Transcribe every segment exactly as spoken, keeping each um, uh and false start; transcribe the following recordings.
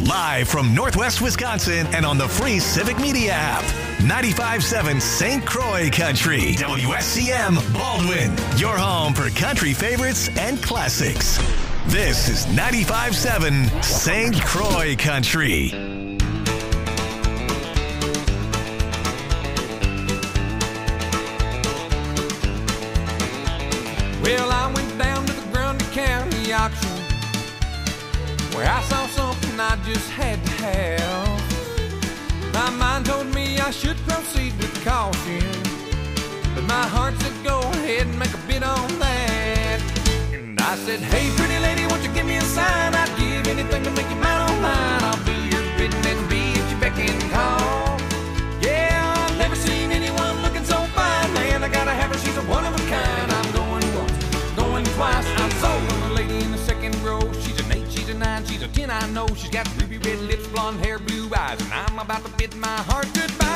Live from Northwest Wisconsin and on the free Civic Media app. ninety-five point seven Saint Croix Country. W S C M Baldwin. Your home for country favorites and classics. This is ninety-five point seven Saint Croix Country. Well, I went down to the Grundy County auction where I saw something I just had to have. My mind told me I should proceed with caution, but my heart said go ahead and make a bid on that. And I said, hey, pretty lady, won't you give me a sign? I'd give anything to make you mine on mine. I'll do your bidding and be at your beck and call. Yeah, I've never seen anyone looking so fine, man. I gotta have her, she's a one of a kind. I'm going once, going twice. I'm sold on the lady in the second row. She's an eight, she's a nine, she's a ten, I know. She's got ruby red lips, blonde hair, blue eyes, and I'm about to bid my heart goodbye.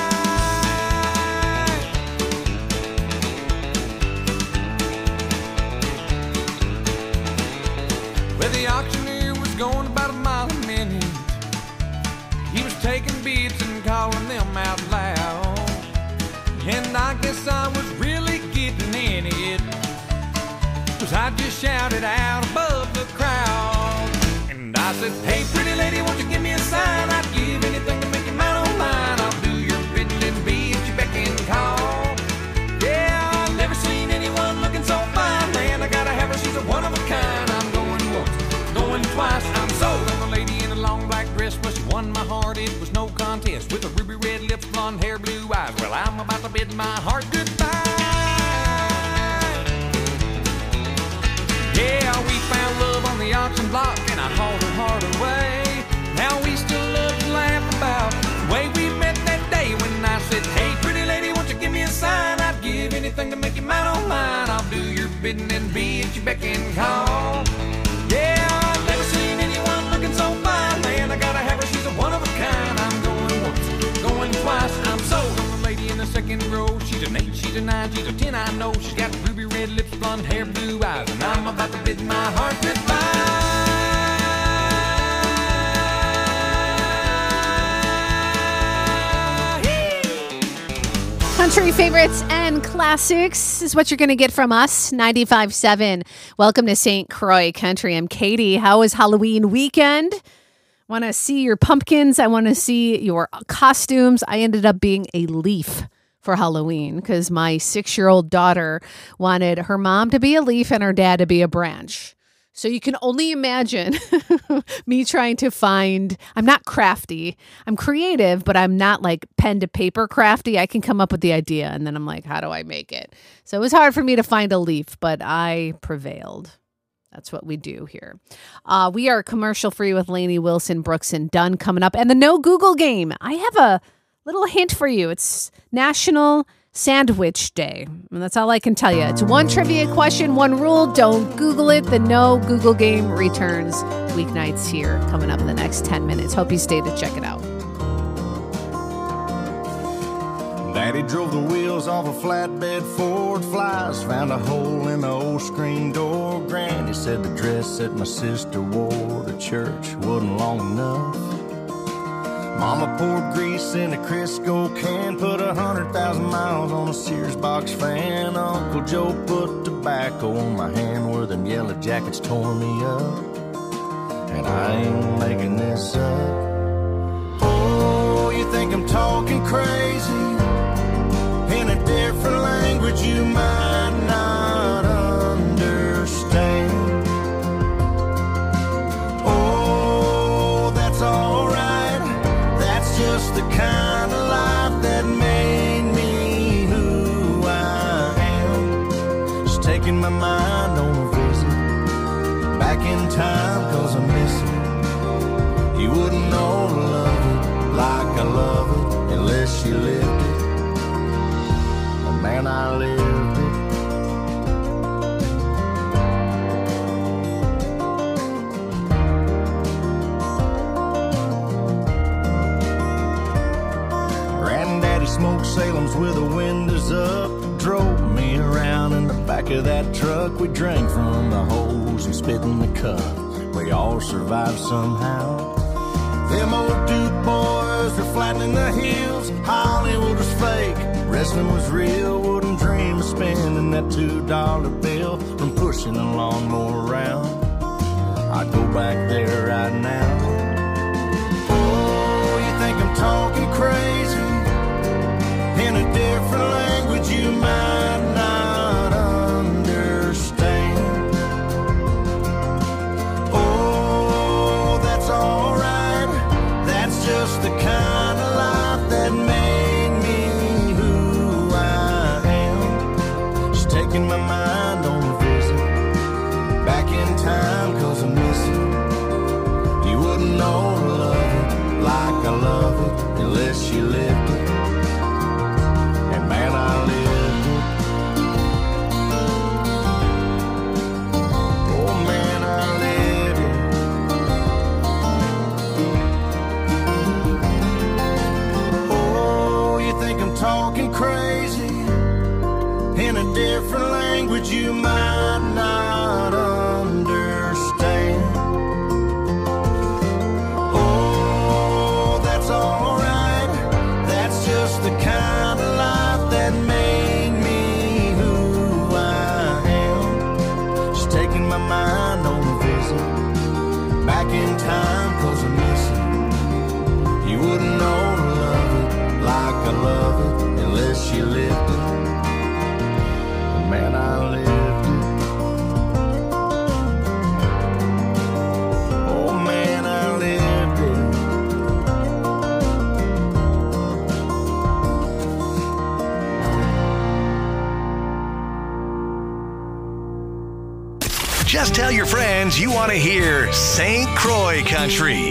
Well, the auctioneer was going about a mile a minute. He was taking bids and calling them out loud. And I guess I was really getting in it, 'cause I just shouted out above the crowd. And I said, hey, pretty lady, won't you give me a sign? I'd give anything to make you mine on mine. I'll do your bidding and be at your beck and call. Yeah, I've never seen anyone looking so fine, man. I gotta have her, she's a one of a kind. I'm going once, going twice. I'm sold on the lady in a long black dress. Well, she won my heart, it was no contest. With her ruby red lips, blonde hair, blue eyes. Well, I'm about to bid my heart goodbye. Yeah, we found love on the auction block, and I hauled her heart away. Now we still love to laugh about the way we met that day when I said, hey, pretty lady, won't you give me a sign? I'd give anything to make you mine on mine. I'll do your bidding and be at your beck and call. Yeah, I've never seen anyone looking so fine, man. I gotta have her, she's a one of a kind. I'm going once, going twice. I'm sold on the lady in the second row. She's an eight, she's a nine, she's a ten, I know. She's got ruby red lips, blonde hair, blue eyes, and I'm about to bid my heart goodbye. Country favorites and classics is what you're going to get from us, ninety-five point seven. Welcome to Saint Croix Country. I'm Katie. How was Halloween weekend? Want to see your pumpkins? I want to see your costumes. I ended up being a leaf for Halloween because my six-year-old daughter wanted her mom to be a leaf and her dad to be a branch. So you can only imagine me trying to find, I'm not crafty. I'm creative, but I'm not like pen to paper crafty. I can come up with the idea and then I'm like, how do I make it? So it was hard for me to find a leaf, but I prevailed. That's what we do here. Uh, we are commercial free with Lainey Wilson, Brooks, and Dunn coming up. And the No Google game. I have a little hint for you. It's National Sandwich Day. And that's all I can tell you. It's one trivia question, one rule. Don't Google it. The No Google game returns weeknights here coming up in the next ten minutes. Hope you stay to check it out. Daddy drove the wheels off a flatbed Ford Flies, found a hole in the old screen door. Granny said the dress that my sister wore to church wasn't long enough. Mama poured grease in a Crisco can, put a hundred thousand miles on a Sears box fan. Uncle Joe put tobacco on my hand where them yellow jackets tore me up. And I ain't making this up. Oh, you think I'm talking crazy? In a different language you might not understand. Oh, that's alright. That's just the kind of life that made me who I am. Just taking my mind on a visit back in time, 'cause I miss it. You wouldn't know to love it like I love it unless you lived it. Man, I lived it. Granddaddy smoked Salem's with the windows up, drove me around in the back of that truck. We drank from the hose and spit in the cup. We all survived somehow. Them old Duke boys were flattening the hills. Hollywood was fake, wrestling was real. Wouldn't dream of spending that two dollar bill from pushing a lawnmower around. I'd go back there right now. Oh, you think I'm talking crazy? In a different language you might not understand. Oh, that's alright. That's just the kind of life that made me who I am. Just taking my mind on a visit back in time, cause I'm missing. You wouldn't know to love it like I love it unless you lived it. And man, I lived it. Oh man, I lived it. Oh, you think I'm talking crazy? In a different language you might not understand. Oh, that's alright. That's just the kind of life that made me who I am. Just taking my mind on a visit back in time, cause I'm missing. You wouldn't know to love it like I love it unless you lived it. Man, I lived it. Oh man, I lived it. Just tell your friends you want to hear Saint Croix Country.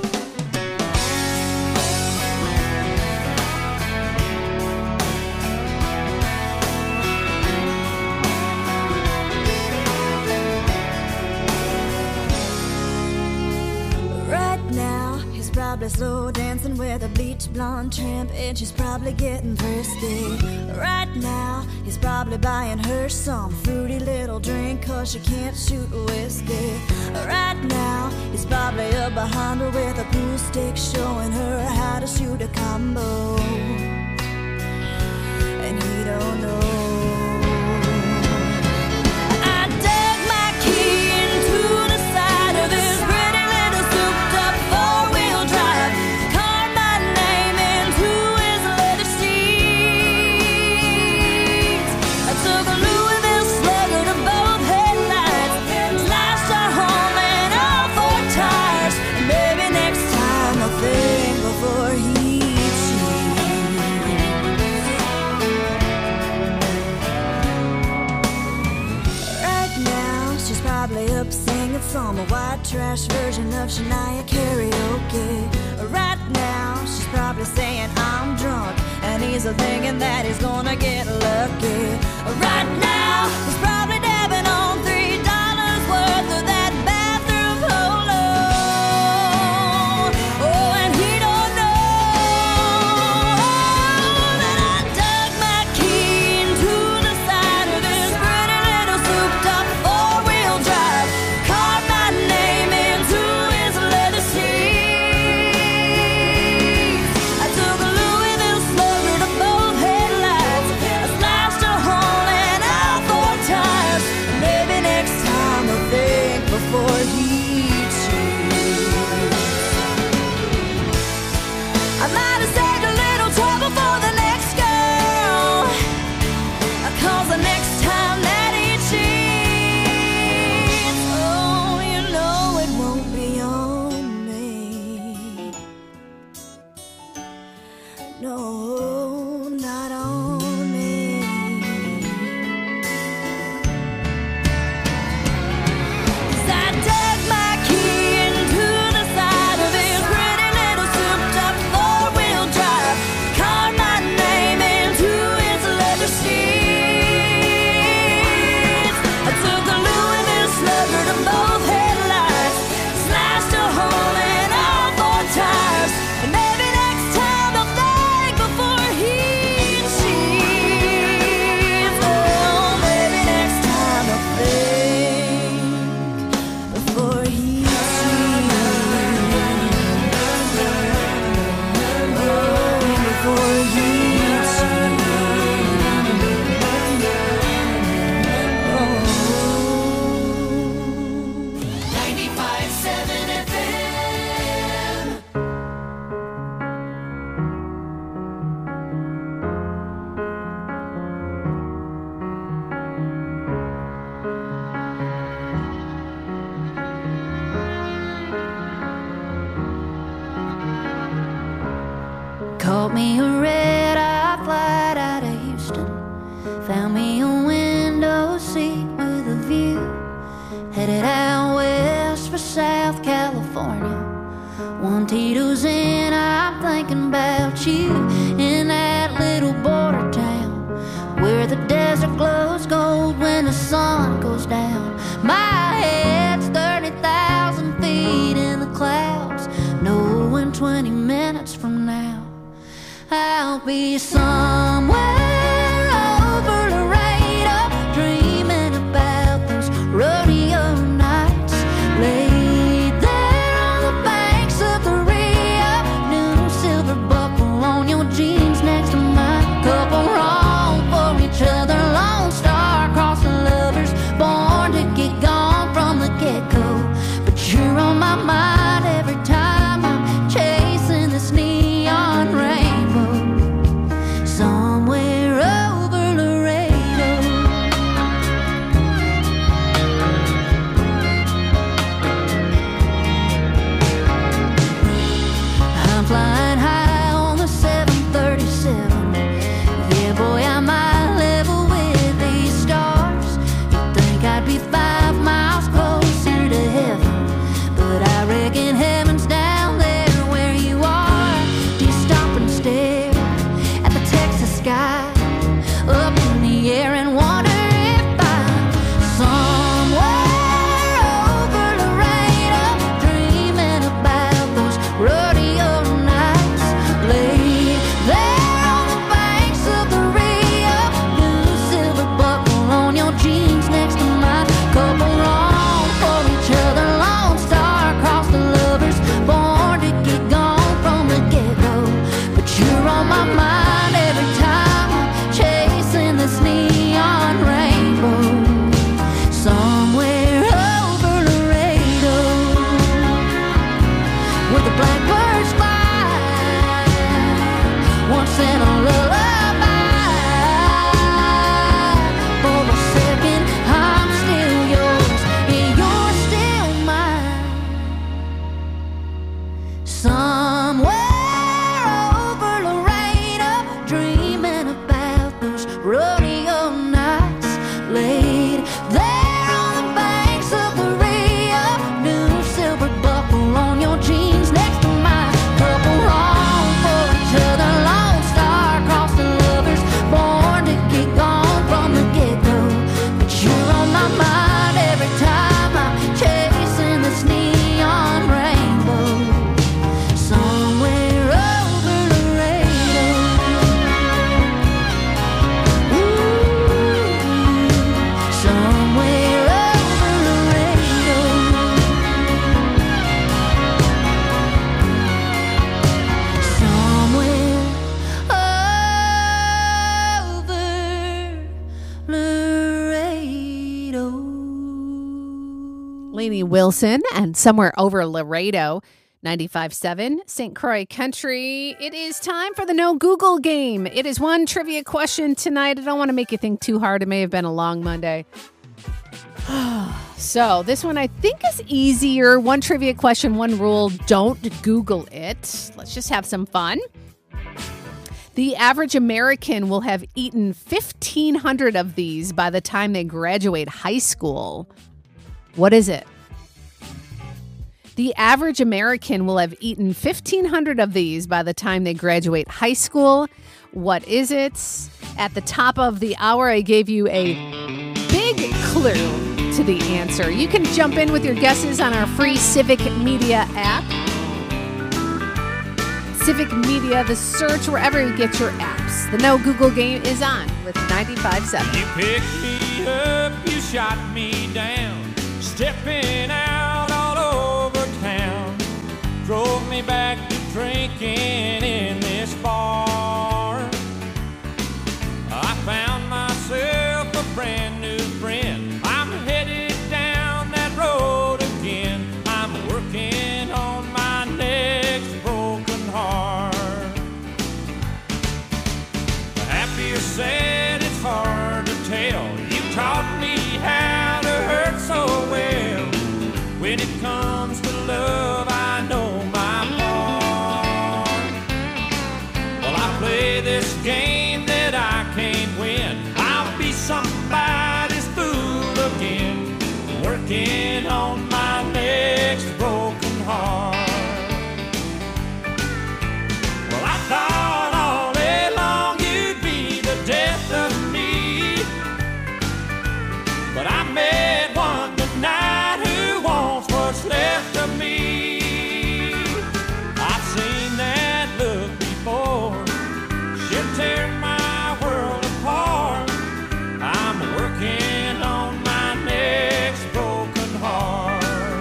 Slow dancing with a bleach blonde tramp, and she's probably getting frisky. Right now, he's probably buying her some fruity little drink, cause she can't shoot whiskey. Right now, he's probably up behind her with a pool stick, showing her how to shoot a combo. And he don't know. I dug my key into the side of this pretty little souped up four-wheel drive. Some white trash version of Shania karaoke. Right now, she's probably saying I'm drunk, and he's thinking that he's gonna get lucky. Right now, he's probably dabbing on three dollars worth of that bathroom polo. Oh, and he don't know that I dug my key into the side of this pretty little souped up four-wheel drive. I dug Caught me a red-eye flight out of Houston. Found me a window seat with a view. Headed out west for South California. One Tito's in, I'm thinking about you. In that little border town where the desert glows gold when the sun goes down. My head's thirty thousand feet in the clouds, knowing twenty minutes from now I'll be somewhere over Laredo, dreaming about those rodeo nights. Laid there on the banks of the Rio, new silver buckle on your jeans next to mine. Couple wrong for each other, lone star across the lovers, born to get gone from the get-go. But you're on my mind every time I'm chasing this neon rainbow. Somewhere over Laredo. I'm flying high on the seven thirty-seven. Yeah, boy, I might level with these stars. You'd think I'd be five miles closer to heaven, but I reckon heaven's down there where you are. Do you stop and stare at the Texas sky up in the air and wonder if I'm somewhere over Laredo, dreaming about those rodeo nights. Laid there on the banks of the Rio, new silver buckle on your jeans next to mine. Couple wrong for each other, lone star across the lovers, born to get gone from the get-go. But you're on my mind every time I'm chasing this neon rainbow. Somewhere over Laredo, where the blackbirds fly, once in a lullaby. For a second, I'm still yours, and you're still mine. Somewhere over Laredo, dreaming about those rodeo nights. Laid there on the banks of the Rio, new silver buckle on your jeans next to mine. Couple wrong for each other, lone star across the lovers, born to get gone from the get-go. But you're on my mind every time I'm chasing this neon rainbow. Somewhere over Laredo. Ooh, somewhere over Laredo. Somewhere over Laredo. Lainey Wilson and Somewhere Over Laredo. ninety-five point seven Saint Croix Country. It is time for the No Google game. It is one trivia question tonight. I don't want to make you think too hard. It may have been a long Monday. So this one I think is easier. One trivia question, one rule. Don't Google it. Let's just have some fun. The average American will have eaten fifteen hundred of these by the time they graduate high school. What is it? The average American will have eaten fifteen hundred of these by the time they graduate high school. What is it? At the top of the hour, I gave you a big clue to the answer. You can jump in with your guesses on our free Civic Media app. Civic Media, the search wherever you get your apps. The No Google game is on with ninety-five point seven. You picked me up, you shot me down, stepping out all over town. Drove me back to drinking in this bar. I found myself a brand new friend. I'm headed down that road again. I'm working on my next broken heart. Happy or sad, it's hard to tell. You taught me how to hurt so well. When it comes to love, I know my part. working on my next broken heart. Well, I thought all day long you'd be the death of me, but I met one tonight who wants what's left of me. I've seen that look before. She'll tear my world apart. I'm working on my next broken heart.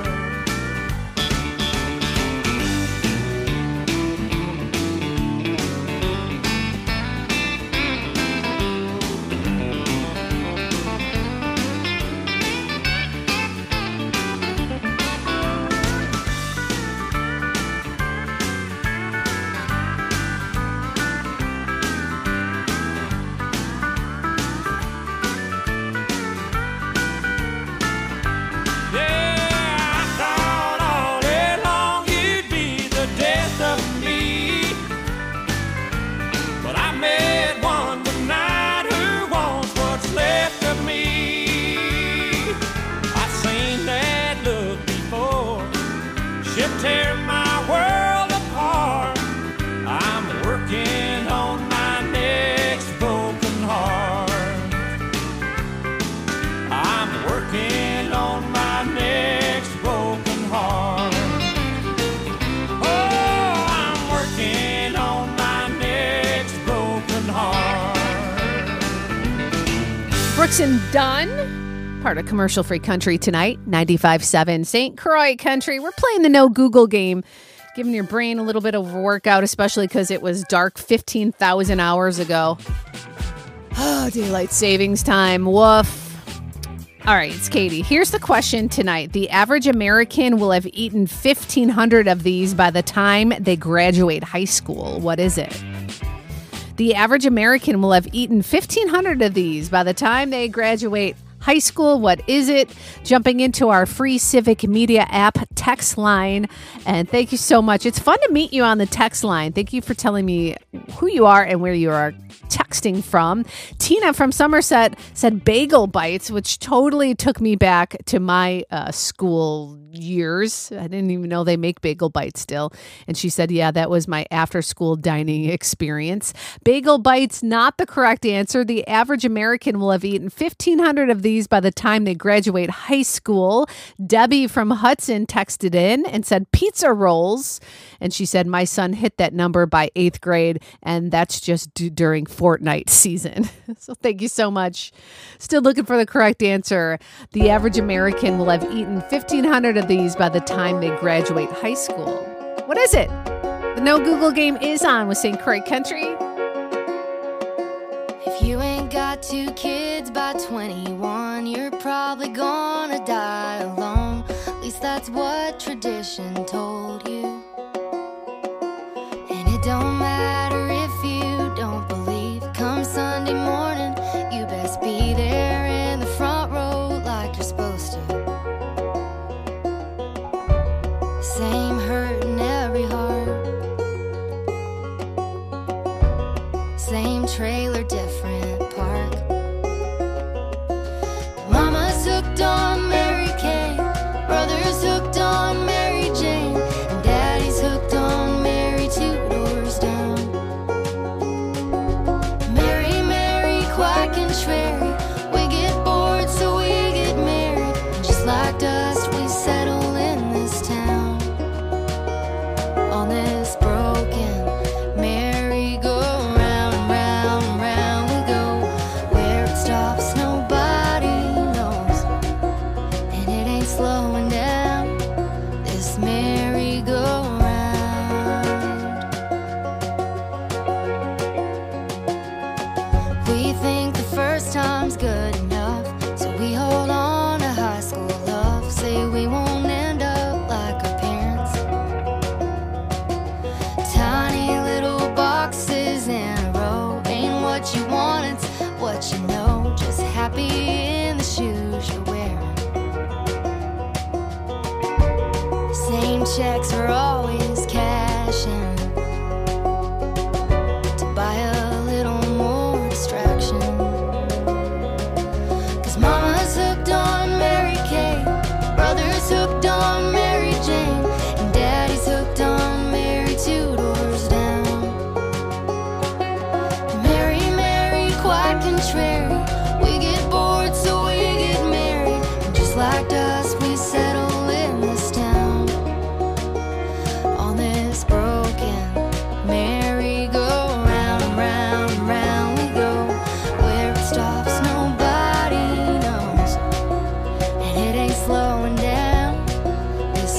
Tear my world apart. I'm working on my next broken heart. I'm working on my next broken heart. Oh, I'm working on my next broken heart. Brooks and Dunn. Part of Commercial Free Country tonight, ninety-five point seven Saint Croix Country. We're playing the no Google game, giving your brain a little bit of a workout, especially because it was dark fifteen thousand hours ago. Oh, daylight savings time. Woof. All right, it's Katie. Here's the question tonight. The average American will have eaten fifteen hundred of these by the time they graduate high school. What is it? The average American will have eaten fifteen hundred of these by the time they graduate high school. What is it? Jumping into our free Civic Media app text line. And thank you so much. It's fun to meet you on the text line. Thank you for telling me who you are and where you are texting from. Tina from Somerset said bagel bites, which totally took me back to my uh, school years. I didn't even know they make bagel bites still. And she said, yeah, that was my after school dining experience. Bagel bites, not the correct answer. The average American will have eaten fifteen hundred of these by the time they graduate high school. Debbie from Hudson texted in and said pizza rolls. And she said, my son hit that number by eighth grade, and that's just d- during Fortnite season. So thank you so much. Still looking for the correct answer. The average American will have eaten fifteen hundred of these by the time they graduate high school. What is it? The No Google game is on with Saint Croix Country. If you ain't got two kids by twenty-one, you're probably gonna die alone. At least that's what tradition told you. And it don't matter if you don't believe. Come Sunday morning, you best be there in the front row like you're supposed to. Same hurt in every heart. Same trailer, different park. Mama's hooked on Mary Kay, brother's hooked on Mary Jane, and daddy's hooked on Mary two doors down. Mary, Mary, quack and Trary, we get bored so we get married, and just like dust we settle in this town. On this broken merry-go-round, round, round we go. Where it stops nobody knows, and it ain't slowing down, this merry-go-round. We think the first time's good enough, so we hold on to high school love. Say we won't end up like our parents. Tiny little boxes in a row. Ain't what you want, it's what you know. Just happy in the shoes you're wearing. Same checks are always cashing to buy a little more distraction. Cause mama's hooked on Mary Kay,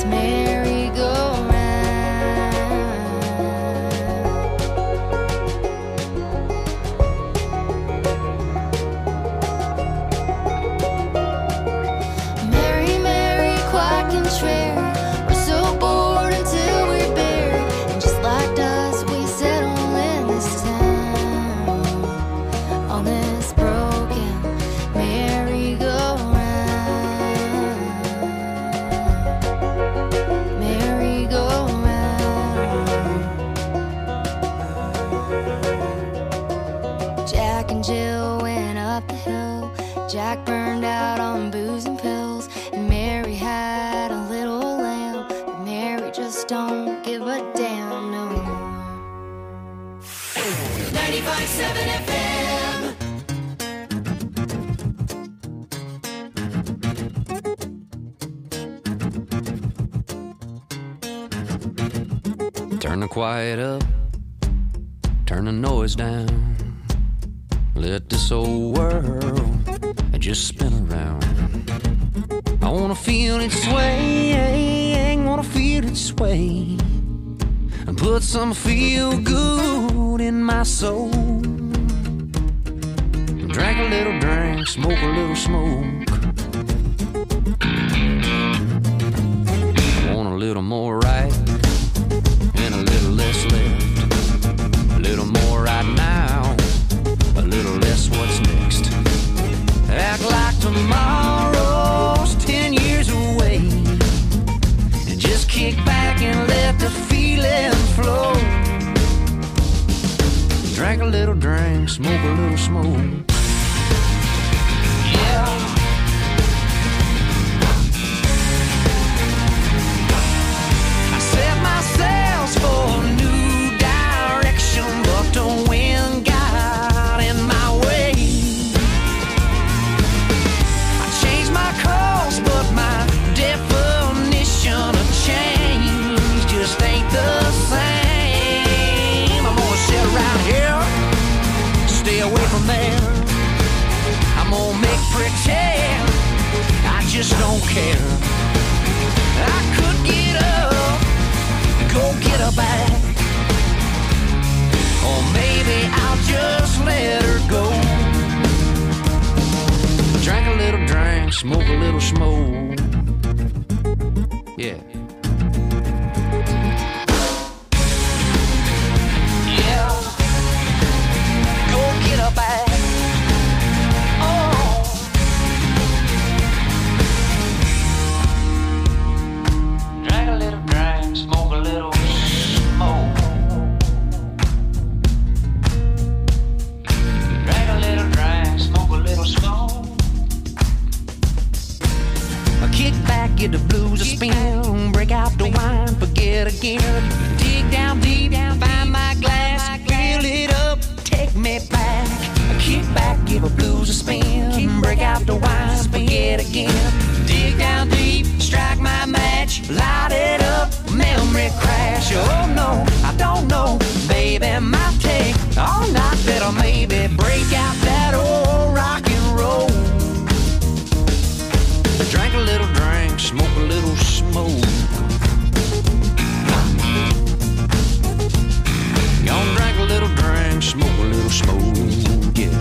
this merry-go-round. Mary, Mary, quite contrary, we're so bored until we're buried, and just like us, we settle in this town on this broken merry-go-round. Merry-go-round. Jack and Jill went up the hill. Jack burned out on booze and pills, and Mary had a little lamb, but Mary just don't give a damn no more. ninety-five point seven F M. Turn the quiet up, turn the noise down. Let this old world just spin around. I wanna feel it sway, wanna feel it sway, and put some feel good in my soul. Drink a little drink, smoke a little smoke. Want a little more right and a little less left. A little more right now, a little less what's next. Act like tomorrow's ten years away, and just kick back and let the feeling flow. Drink a little drink, smoke a little smoke. Yeah. I set my sails for a new direction, but the wind got in my way. I changed my course, but my definition of change just ain't the same. I'm gonna sit around here, stay away from there. I'm gonna make pretend I just don't care. I could get up, go get her back, or maybe I'll just let her go. Drink a little drink, smoke a little smoke. Yeah. Yeah. Go get her back. Oh. Drink a little drink, smoke a little smoke. Drink a little drink, smoke a little smoke. I kick back, get the blues a spin, break out the wine, forget again. Dig down deep, find my glass, fill it up, take me back. I kick back, give a blues a spin, break out the wine, forget again. Dig down deep, strike my match, light it up, memory crash. Oh no, I don't know, baby, might take all night, better maybe break out that old rock and roll. Drink a little drink, smoke a little smoke. Gonna drink a little drink, smoke a little smoke, yeah.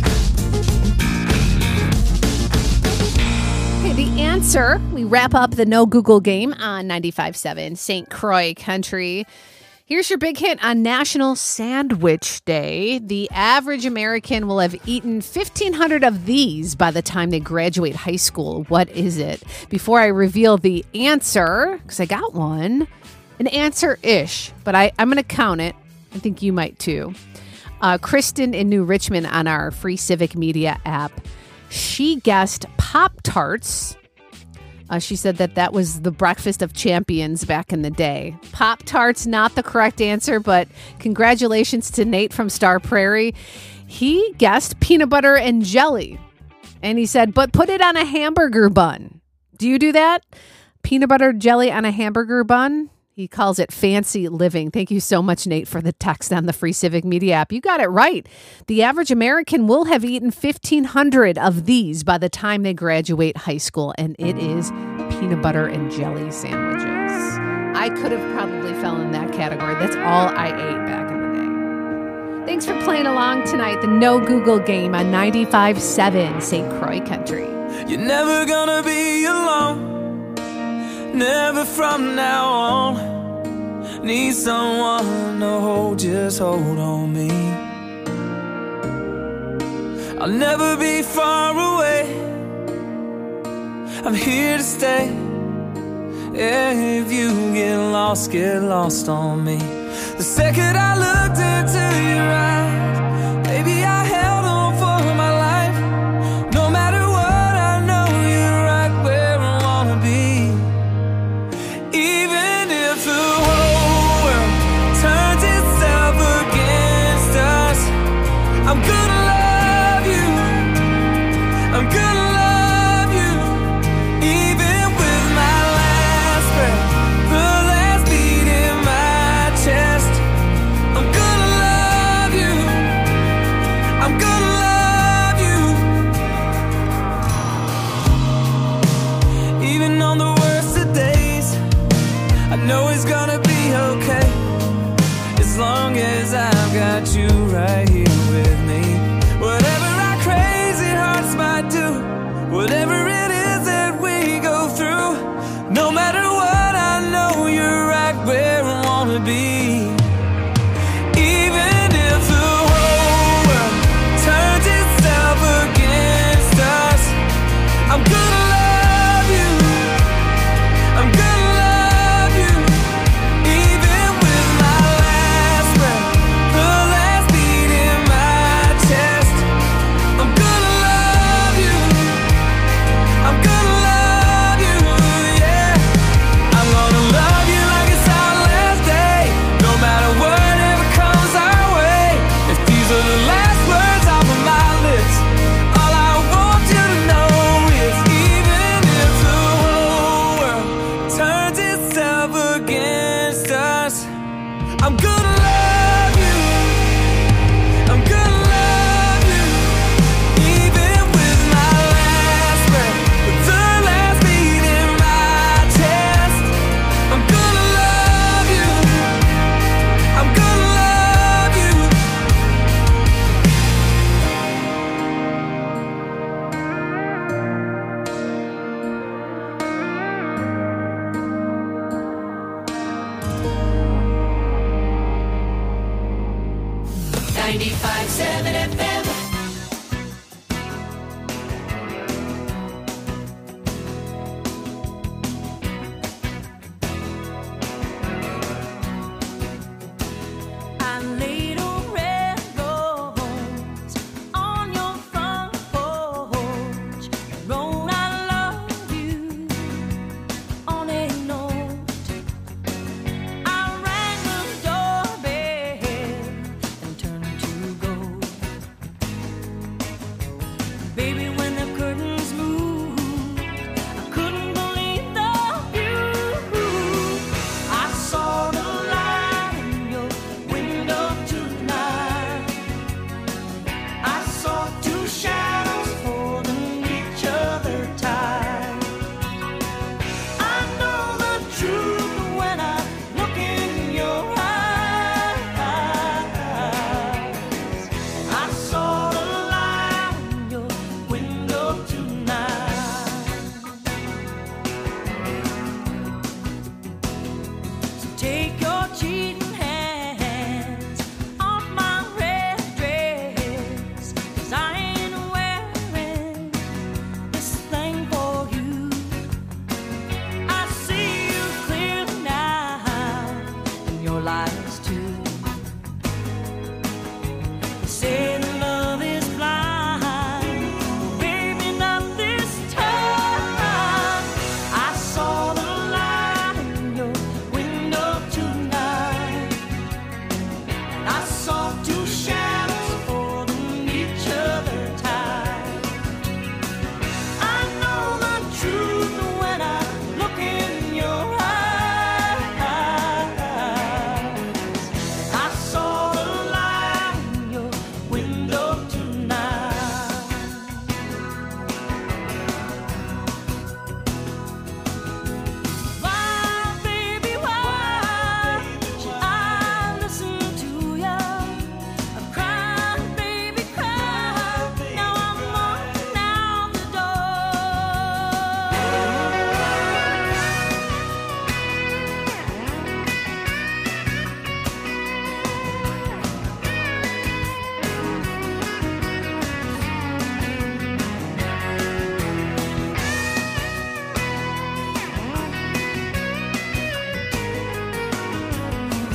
Okay, the answer. We wrap up the No Google game on ninety-five point seven Saint Croix Country. Here's your big hint on National Sandwich Day. The average American will have eaten fifteen hundred of these by the time they graduate high school. What is it? Before I reveal the answer, because I got one, an answer-ish, but I, I'm going to count it. I think you might too. Uh, Kristen in New Richmond on our free Civic Media app, she guessed Pop-Tarts. Uh, she said that that was the breakfast of champions back in the day. Pop-Tarts, not the correct answer, but congratulations to Nate from Star Prairie. He guessed peanut butter and jelly. And he said, but put it on a hamburger bun. Do you do that? Peanut butter jelly on a hamburger bun? He calls it fancy living. Thank you so much, Nate, for the text on the free Civic Media app. You got it right. The average American will have eaten fifteen hundred of these by the time they graduate high school, and it is peanut butter and jelly sandwiches. I could have probably fell in that category. That's all I ate back in the day. Thanks for playing along tonight. The No Google Game on ninety-five point seven Saint Croix Country. You're never gonna be alone, never from now on. Need someone to hold, just hold on me. I'll never be far away, I'm here to stay. Yeah, if you get lost, get lost on me. The second I looked into your eyes, baby, I held on for my life. No matter what, I know you're right where I wanna be. Even if the whole world turns itself against us, I'm gonna love you, I'm gonna love you. Even with my last breath, the last beat in my chest, I'm gonna love you, I'm gonna love you. Even on the worst of days, I know it's gonna be okay, as long as I've got you right here with me. Whatever our crazy hearts might do, whatever it is that we go through, no matter what, I know you're right where I wanna be. Even if the whole world turns itself against us, I'm gonna love you, I'm gonna love you. Even with my last breath, the last beat in my chest, I'm gonna love you, I'm gonna love you, yeah. I'm gonna love you like it's our last day, no matter whatever comes our way. If these are the last words off of my lips, all I want you to know is even if the whole world turns itself against us, I'm gonna love you, I'm gonna love you. Even with my last breath, the last beat in my chest, I'm gonna love you, I'm gonna love you. ninety-five point seven F M. I laid a red rose on your front porch, wrote I love you on a note. I rang the doorbell and turned to go.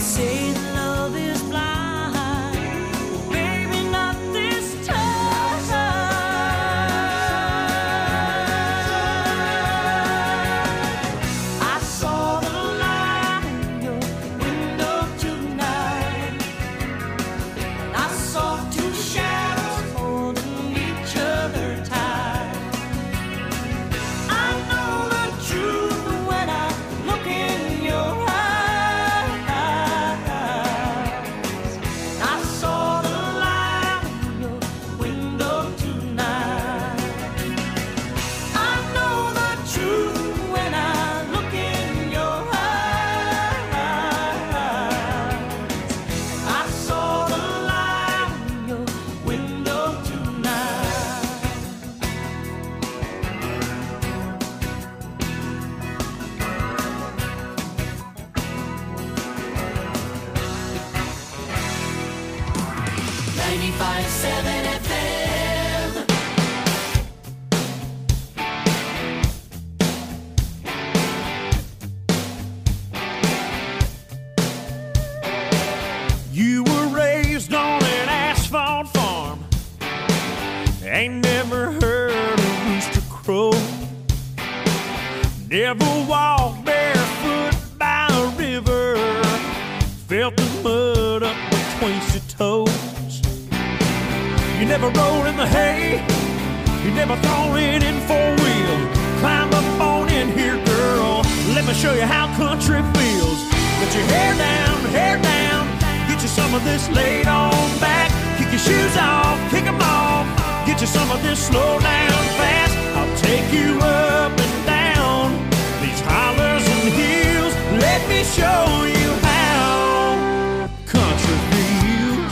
say that love is blind. Well, baby, not this time. I saw the light in your window tonight. I saw two shadows holding each other tight. I know the truth when I look in your eyes. I saw the light in your window tonight. I know the truth when I look in your eyes. I saw the light in your window tonight. ninety-five seven F M. You were raised on an asphalt farm. Ain't never heard a rooster crow. Never walked barefoot by a river. Felt the mud up between your toes. You never rolled in the hay. You never thrown it in four wheel. Climb up on in here, girl. Let me show you how country feels. Put your hair down, hair down. Get you some of this laid on back. Kick your shoes off, kick them off. Get you some of this slow down fast. I'll take you up and down these hollers and hills. Let me show you how country feels.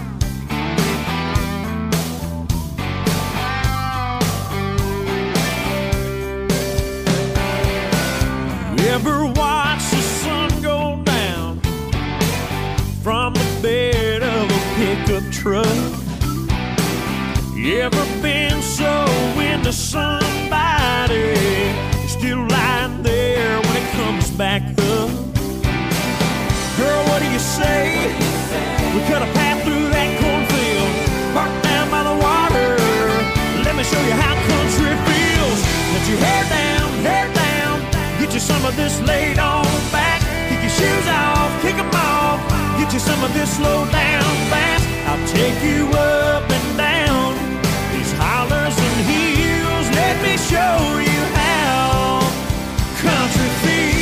You ever watch the sun go down from the bed of a pickup truck? You ever been so into somebody you're still lying there when it comes back up? Girl, what do you say? We cut a path through that cornfield, parked down by the water. Let me show you how country feels. Let your hair down, hair down. Get you some of this laid on back. Kick your shoes off, kick them off. Get you some of this slow down fast. I'll take you up and down these hollers and hills. Let me show you how country feels.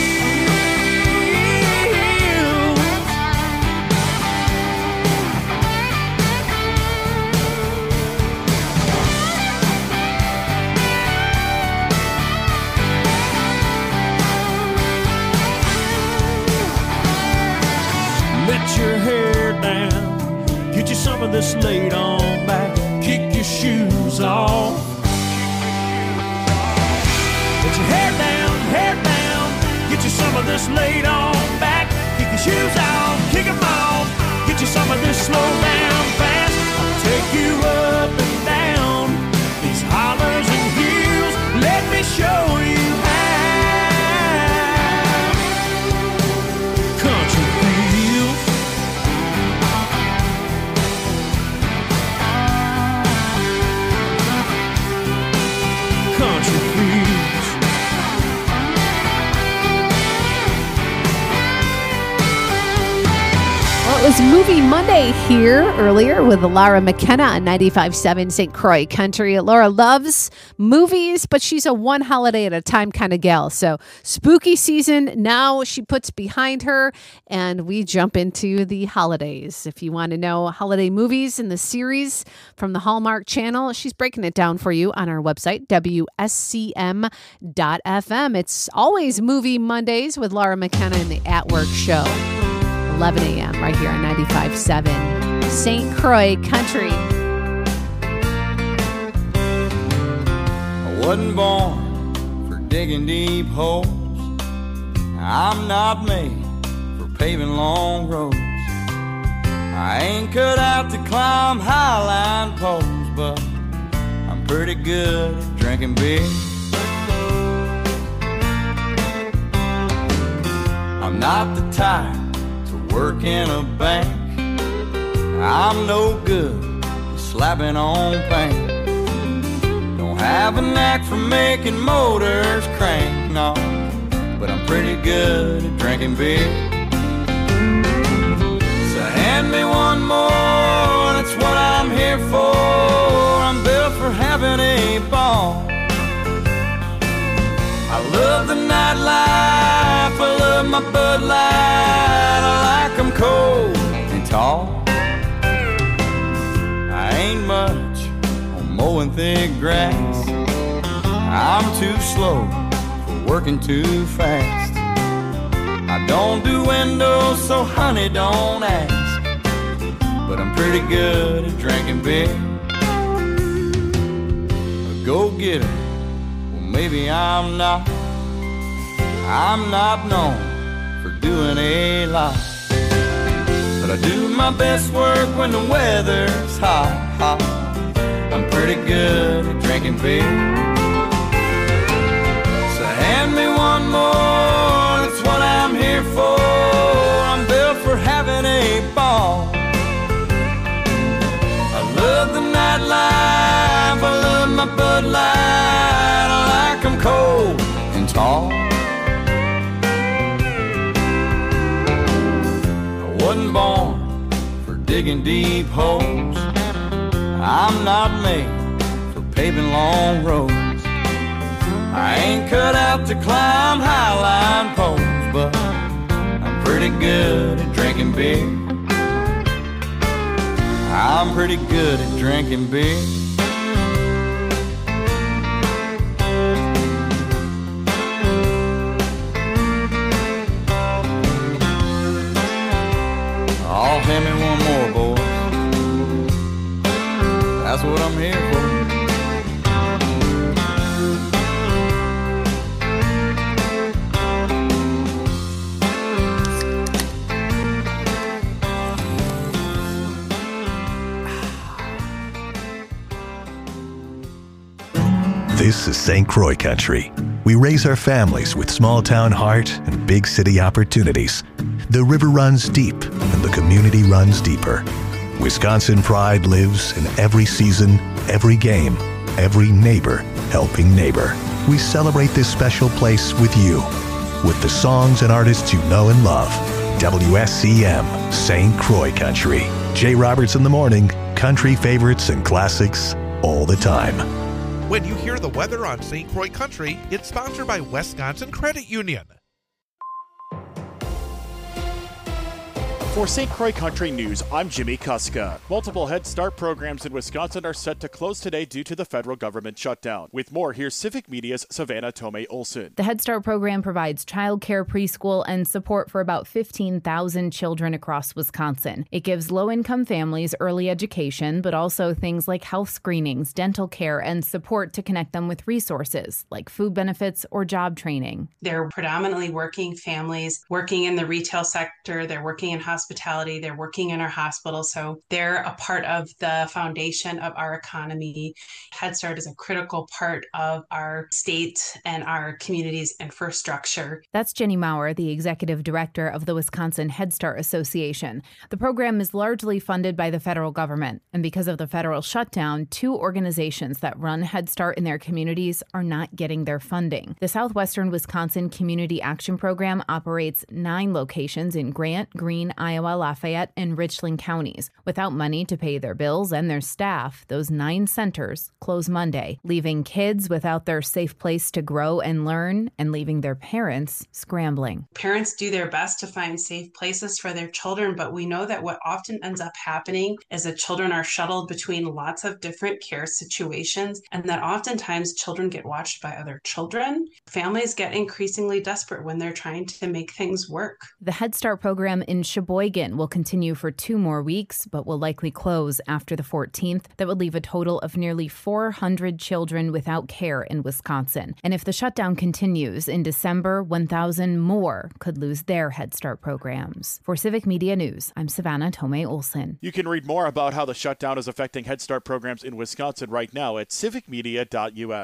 Let your hair down. Get you some of this laid on back. Kick your shoes off. Let your hair down, hair down. Get you some of this laid on back. Kick your shoes off, kick them off. Get you some of this slow down fast. I'll take you up and down these hollers and hills. Let me show you how country feels. Country feels. Well, it was Movie Monday here earlier with Laura McKenna on ninety-five point seven Saint Croix Country. Laura loves movies, but she's a one holiday at a time kind of gal. So spooky season now she puts behind her, and we jump into the holidays. If you want to know holiday movies in the series from the Hallmark Channel, she's breaking it down for you on our website, W S C M dot F M. It's always Movie Mondays with Laura McKenna in the At Work Show. eleven a.m. right here on ninety-five point seven Saint Croix Country. I wasn't born for digging deep holes. I'm not made for paving long roads. I ain't cut out to climb highline poles, but I'm pretty good at drinking beer. I'm not the type to work in a bank. I'm no good at slapping on paint. Don't have a knack for making motors crank, no, but I'm pretty good at drinking beer. So hand me one more, that's what I'm here for. I'm built for having a ball. I love the nightlife, I love my Bud Light, I like 'em cold and tall. I ain't much on mowing thick grass, I'm too slow for working too fast. I don't do windows, so honey, don't ask, but I'm pretty good at drinking beer. A go-getter, well maybe I'm not. I'm not known for doing a lot, but I do my best work when the weather's hot, hot. I'm pretty good at drinking beer. So hand me one more, that's what I'm here for. I'm built for having a ball. I love the nightlife, I love my Bud Light, I like 'em cold and tall. Wasn't born for digging deep holes, I'm not made for paving long roads. I ain't cut out to climb highline poles, but I'm pretty good at drinking beer. I'm pretty good at drinking beer. Oh, hand me one more, boys. That's what I'm here for. This is Saint Croix Country. We raise our families with small town heart and big city opportunities. The river runs deep and the community runs deeper. Wisconsin pride lives in every season, every game, every neighbor helping neighbor. We celebrate this special place with you, with the songs and artists you know and love. W S C M, Saint Croix Country. Jay Roberts in the morning, country favorites and classics all the time. When you hear the weather on Saint Croix Country, it's sponsored by Wisconsin Credit Union. For Saint Croix Country News, I'm Jimmy Kuska. Multiple Head Start programs in Wisconsin are set to close today due to the federal government shutdown. With more, here's Civic Media's Savannah Tomei Olson. The Head Start program provides childcare, preschool, and support for about fifteen thousand children across Wisconsin. It gives low-income families early education, but also things like health screenings, dental care, and support to connect them with resources like food benefits or job training. They're predominantly working families, working in the retail sector, they're working in hospitals, hospitality, they're working in our hospitals, so they're a part of the foundation of our economy. Head Start is a critical part of our state and our community's infrastructure. That's Jenny Maurer, the executive director of the Wisconsin Head Start Association. The program is largely funded by the federal government, and because of the federal shutdown, two organizations that run Head Start in their communities are not getting their funding. The Southwestern Wisconsin Community Action Program operates nine locations in Grant, Greene, Iowa, Lafayette, and Richland counties. Without money to pay their bills and their staff, those nine centers close Monday, leaving kids without their safe place to grow and learn, and leaving their parents scrambling. Parents do their best to find safe places for their children, but we know that what often ends up happening is that children are shuttled between lots of different care situations, and that oftentimes children get watched by other children. Families get increasingly desperate when they're trying to make things work. The Head Start program in Sheboygan will continue for two more weeks, but will likely close after the fourteenth. That would leave a total of nearly four hundred children without care in Wisconsin. And if the shutdown continues in December, one thousand more could lose their Head Start programs. For Civic Media News, I'm Savannah Tomei Olson. You can read more about how the shutdown is affecting Head Start programs in Wisconsin right now at civic media dot u s.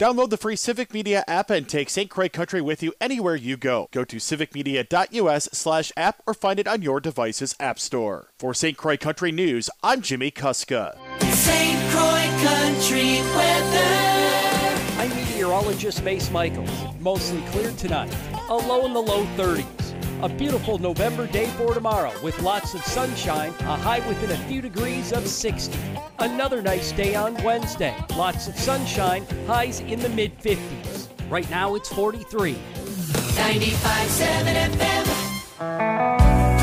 Download the free Civic Media app and take Saint Croix Country with you anywhere you go. Go to civicmedia.us slash app or find it on your device's app store. For Saint Croix Country News, I'm Jimmy Kuska. Saint Croix Country weather. I'm meteorologist Mace Michaels. Mostly clear tonight. A low in the low thirties. A beautiful November day for tomorrow with lots of sunshine, a high within a few degrees of sixty. Another nice day on Wednesday. Lots of sunshine, highs in the mid fifties. Right now it's forty-three. ninety-five point seven F M.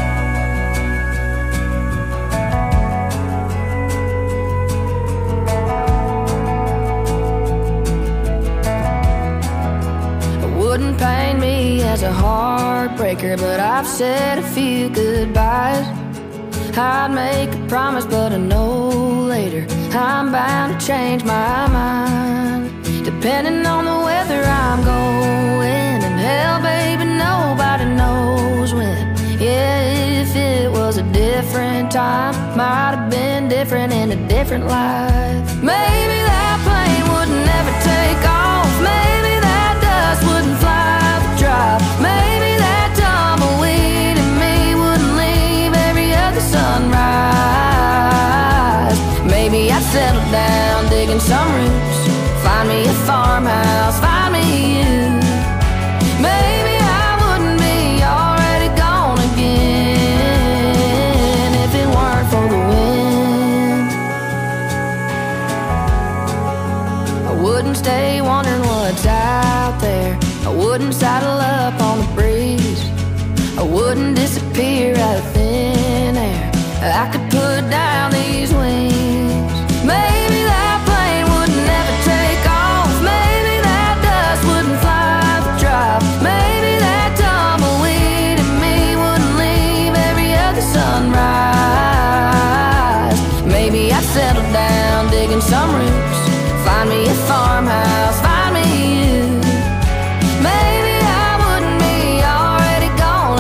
Wouldn't paint me as a heartbreaker, but I've said a few goodbyes. I'd make a promise, but I know later I'm bound to change my mind. Depending on the weather I'm going, and hell, baby, nobody knows when. Yeah, if it was a different time, might have been different in a different life. Maybe that plane would never take off. Maybe that dust wouldn't fly the drop. Maybe that tumbleweed in me wouldn't leave every other sunrise. Maybe I'd settle down digging some roots, find me a farmhouse, find me you. Maybe I wouldn't be already gone again if it weren't for the wind. I wouldn't stay wondering what's out there. I wouldn't saddle up on the breeze. I wouldn't disappear out of thin air. I could put down these wings. Maybe that plane would never take off. Maybe that dust wouldn't fly the drop. Maybe that tumbleweed in me wouldn't leave every other sunrise. Maybe I'd settle down digging some roots, find me a farmhouse, find me you. Maybe I wouldn't be already gone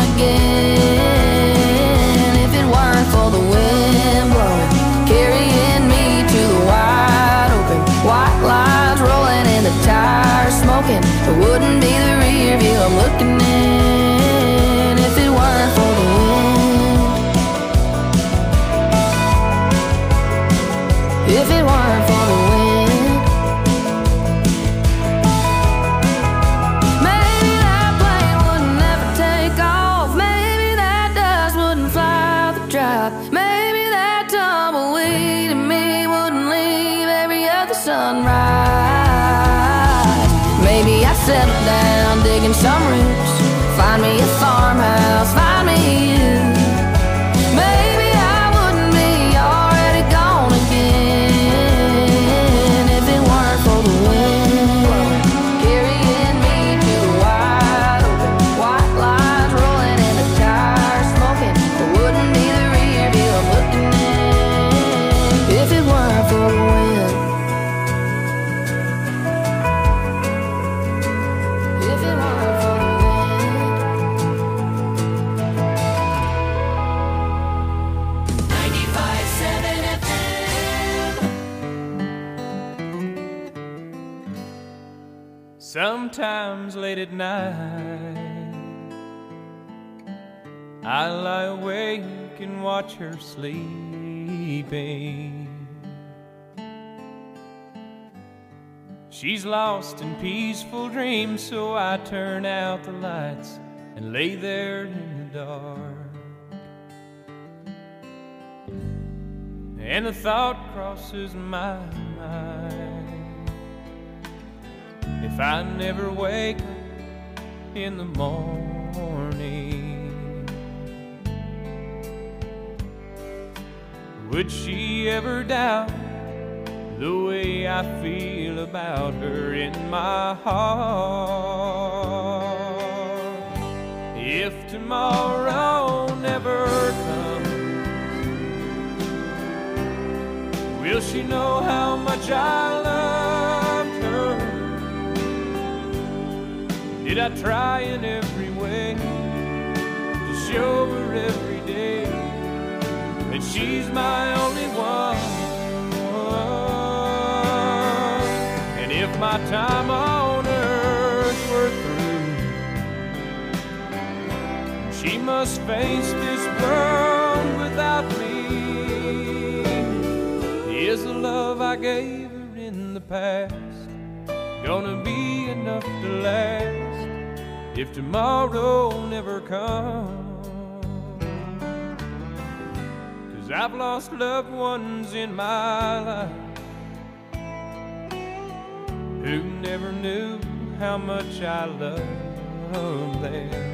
again if it weren't for the wind blowing, carrying me to the wide open. White lines rolling and the tires smoking. It wouldn't be the rear view I'm looking in if it weren't for the wind. If it weren't for the wind. Maybe that plane would never take off. Maybe that dust wouldn't fly the drop. Maybe that tumbleweed in me wouldn't leave every other sunrise. Maybe I'd settle down digging some roots, find me a farmhouse, find me you. Maybe I wouldn't be already gone again if it weren't for the wind blowing, carrying me to the wide open. White lines rolling and the tires smoking. It wouldn't be the rear view I'm looking in if it weren't for the wind. If it weren't for the wind. ninety-five point seven F M. Sometimes late at night, I lie awake and watch her sleeping. She's lost in peaceful dreams, so I turn out the lights and lay there in the dark. And the thought crosses my mind, if I never wake up in the morning, would she ever doubt the way I feel about her in my heart? If tomorrow never comes, will she know how much I loved her? Did I try in every way to show her every day that she's my only one? And if my time on earth were through, she must face this world without me. Is the love I gave her in the past gonna be enough to last if tomorrow never comes? 'Cause I've lost loved ones in my life who never knew how much I loved them.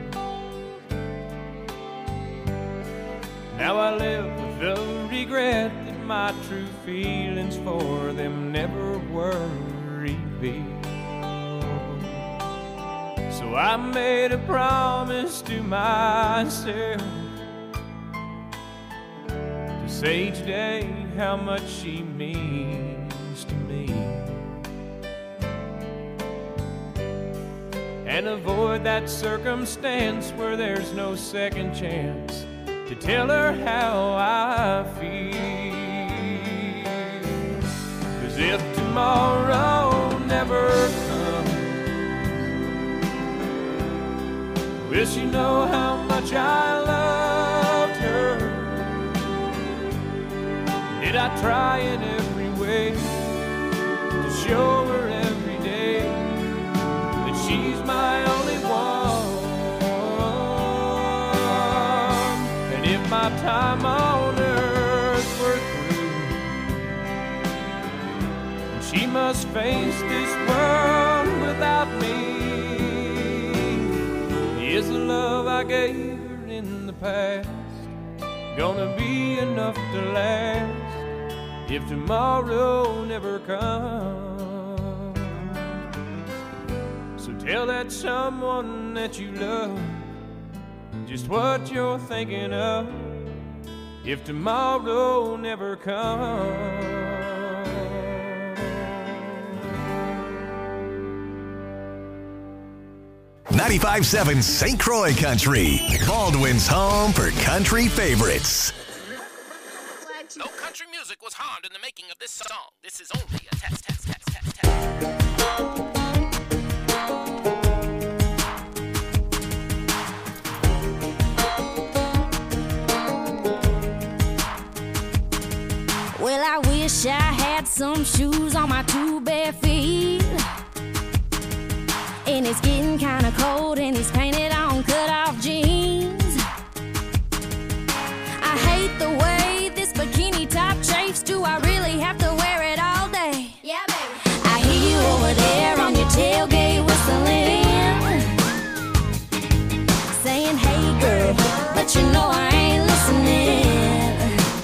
Now I live with the regret that my true feelings for them never were revealed. So I made a promise to myself to say each day how much she means to me, and avoid that circumstance where there's no second chance to tell her how I feel. 'Cause if tomorrow never comes, will she know how much I loved her? Did I try in every way to show her every day that she's my only one? And if my time on earth were through, she must face this world without me, is the love I gave her in the past gonna be enough to last if tomorrow never comes? So tell that someone that you love just what you're thinking of if tomorrow never comes. ninety-five seven Saint Croix Country, Baldwin's home for country favorites. No country music was harmed in the making of this song. This is only a test, test, test, test, test. Well, I wish I had some shoes on my two bare feet. And it's getting kinda cold and he's painted on cut-off jeans. I hate the way this bikini top chafes. Do I really have to wear it all day? Yeah, baby. I hear you over there on your tailgate whistling, saying, hey girl, but you know I ain't listening.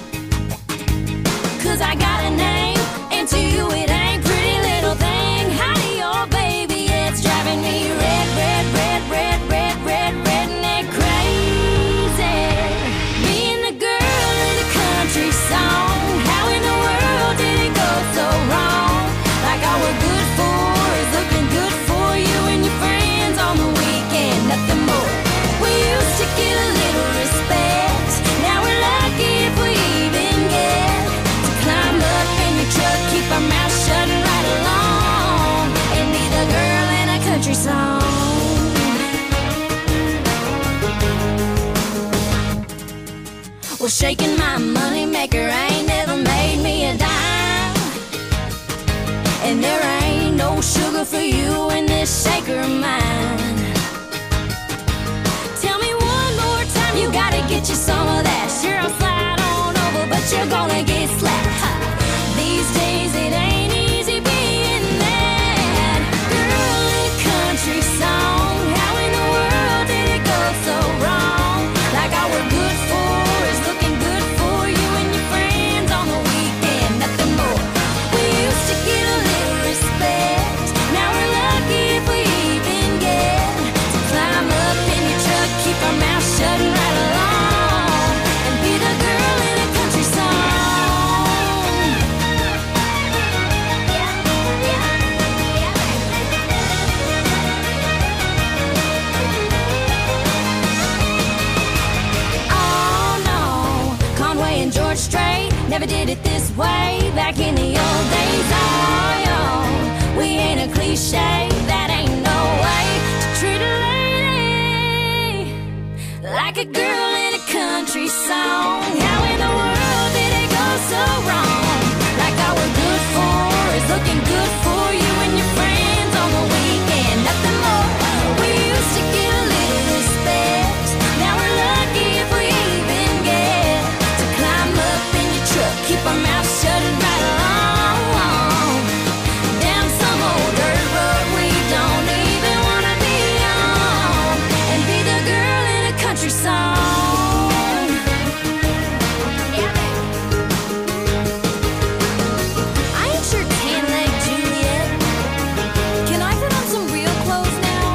'Cause I got a name, and to you it ain't pretty little thing. Howdy, oh baby, it's driving me red, red, red, red, red, red, redneck crazy. Being the girl in a country song, how in the world did it go so wrong? Like all we're good for is looking good for you and your friends on the weekend, nothing more. We used to get a little respect, now we're lucky if we even get to climb up in your truck, keep our mouth shut and ride along, and be the girl in a country song. Well, shaking my money maker ain't never made me a dime, and there ain't no sugar for you in this shaker of mine. Tell me one more time, you gotta get you some of that. Sure, I'll slide on over, but you're gonna get slapped. Ha. These days it ain't easy being that girl in a country song. How in the world did it go so wrong? Like all we're good for is looking good for you and your friends on the weekend, nothing more. We used to get a little respect, now we're lucky if we even get to climb up in your truck, keep our mouth shut and ride along, and be the girl in a country song. Oh no, Conway and George Strait never did it this way back in the old days. Oh, yo, we cliche. That ain't no way to treat a lady like a girl in a country song. How in the world did it go so wrong? Like all we're good for is looking good for you and your friends on the weekend. Nothing more. We used to get a little respect. Now we're lucky if we even get to climb up in your truck, keep our mouths shut and ride along down some old dirt road we don't even wanna be on, and be the girl in a country song. I ain't sure tan leg Juliet. Can I put on some real clothes now?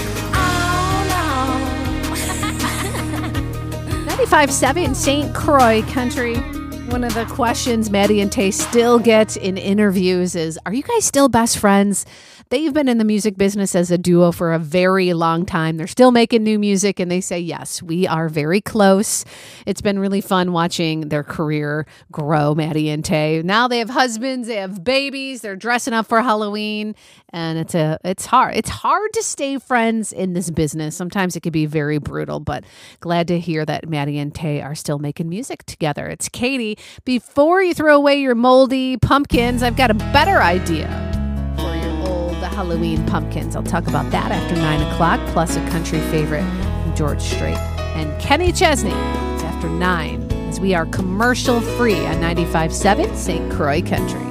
Oh no. ninety-five seven Saint Croix Country. One of the questions Maddie and Tay still get in interviews is, are you guys still best friends? They've been in the music business as a duo for a very long time. They're still making new music, and they say, yes, we are very close. It's been really fun watching their career grow, Maddie and Tay. Now they have husbands, they have babies, they're dressing up for Halloween, and it's a it's hard. It's hard to stay friends in this business. Sometimes it can be very brutal, but glad to hear that Maddie and Tay are still making music together. It's Katie. Before you throw away your moldy pumpkins, I've got a better idea for your old Halloween pumpkins. I'll talk about that after nine o'clock, plus a country favorite from George Strait and Kenny Chesney. It's after nine, as we are commercial free on ninety-five seven Saint Croix Country.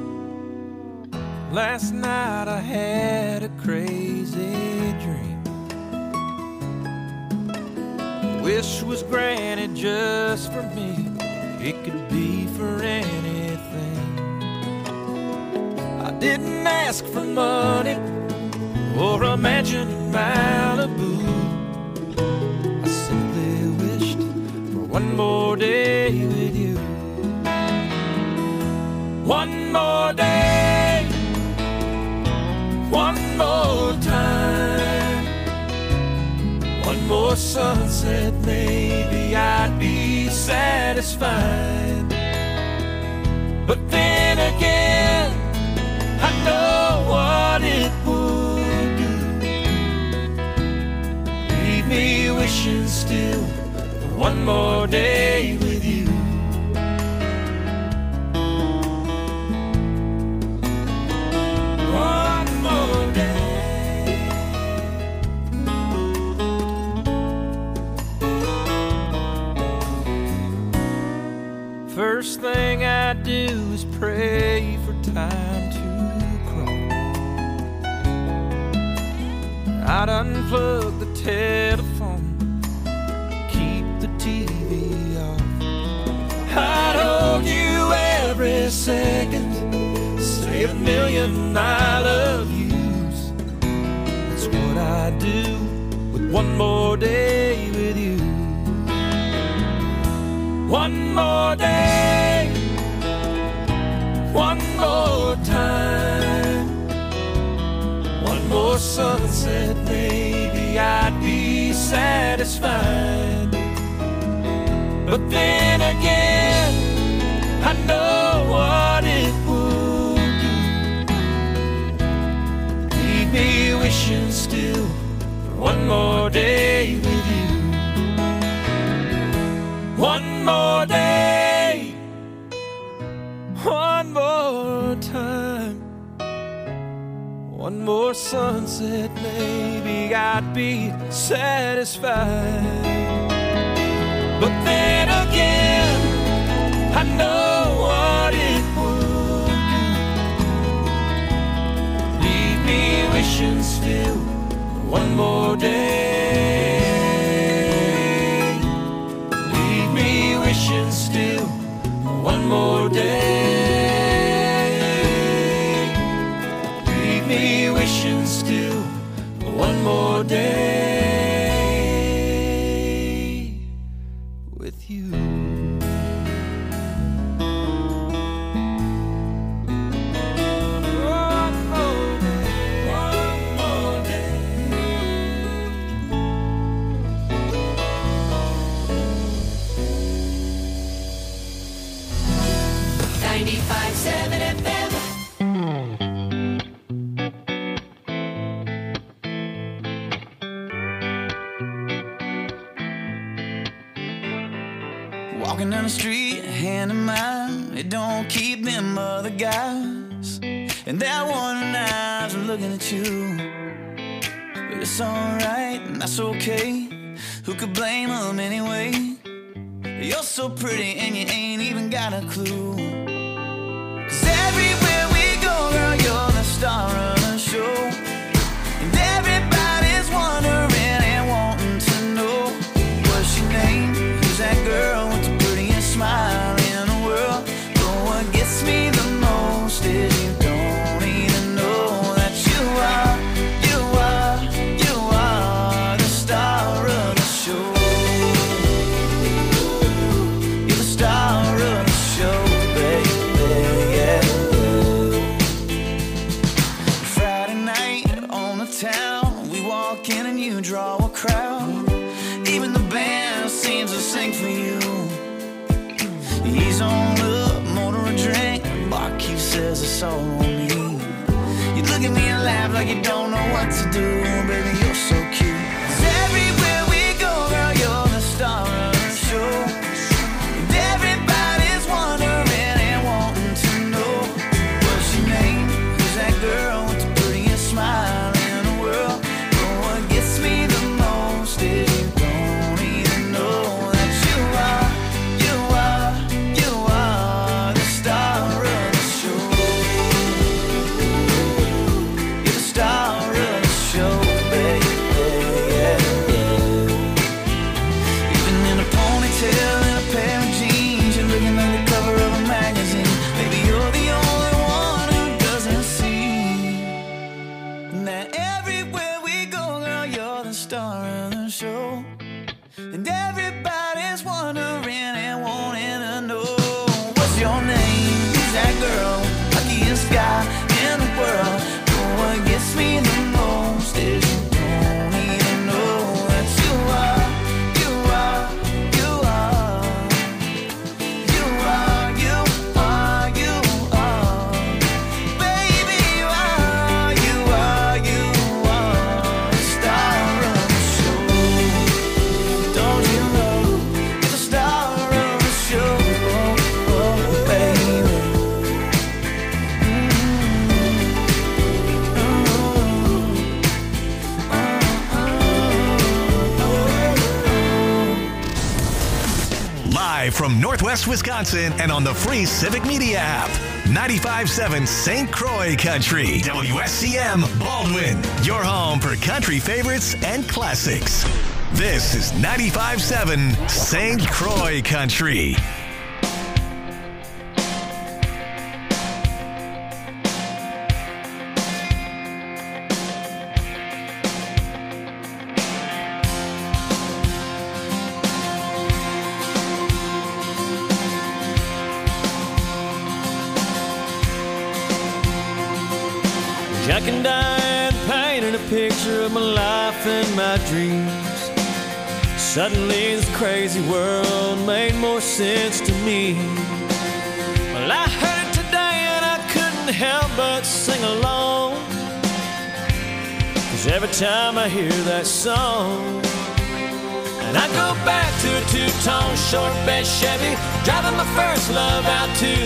Last night I had a crazy dream. Wish was granted just for me. It could be for anything. I didn't ask for money or a mansion in Malibu. I simply wished for one more day with you. One more day, one more time, one more sunset, maybe I'd be satisfied. But then again, I know what it would do. Leave me wishing still for one more day with you. One more day. First thing I do is pray for time to crawl. I'd unplug the telephone, keep the T V off. I'd hold you every second, say a million I love yous. That's what I do with one more day with you. One more day, one more time, one more sunset, maybe I'd be satisfied. But then again, I know what it would do. Leave me wishing still for one more day with you. One more day, one more time, one more sunset, maybe I'd be satisfied. But then again, I know what it would do. Leave me wishing still for one more day. Wishing still one more day. Leave me wishing still one more day with you. One more day, one more day. ninety-five seven F M. Walking down the street, hand in mine, it don't keep them other guys. And that one eyes are looking at you. But it's alright, and that's okay. Who could blame them anyway? You're so pretty and you ain't even got a clue. Cause everywhere we go, girl, you're the star of the show. And everybody's wondering and wanting to know, what's your name? Who's that girl with the prettiest smile in the world? But what gets me the most is you don't even know that you are, you are, you are the star of the show. You're the star of the show, baby, yeah. Friday night on the town, we walk in and you draw a crowd. Even the band seems to sing for you. He's on up, motor a drink. Barkeep says it's all on me. You look at me and laugh like you don't know what to do. Baby, you're so cute. 'Cause everywhere we go, girl, you're the star of the show. And everybody's wondering and wanting to know, what's your name? Who's that girl with the prettiest smile in the world? But what gets me the most is you don't even know that you are, you are, you are the star of the show. You're the star of the show, baby, yeah, yeah. Even in a ponytail and a pair of jeans, you're looking like the cover of a magazine. Baby, you're the only one who doesn't see that everywhere we go, girl, you're the star of the show. And everybody's wondering and wanting to know, what's your name? Who's that girl? Luckiest guy in the world. But what gets me the most is you don't even know that you are, you are, you are, you are, you are, you are. Baby, you are, you are, you are the star of the show. Don't you know you're the star of the show, oh, oh, baby. Live from Northwest Wisconsin and on the free Civic Media app. ninety-five point seven Saint Croix Country. W S C M Baldwin. Your home for country favorites and classics. This is ninety-five point seven Saint Croix Country. Jack and Diane painted a picture of my life and my dreams. Suddenly this crazy world made more sense to me. Well, I heard it today and I couldn't help but sing along. 'Cause every time I hear that song, and I go back to a two-tone short bed Chevy, driving my first love out to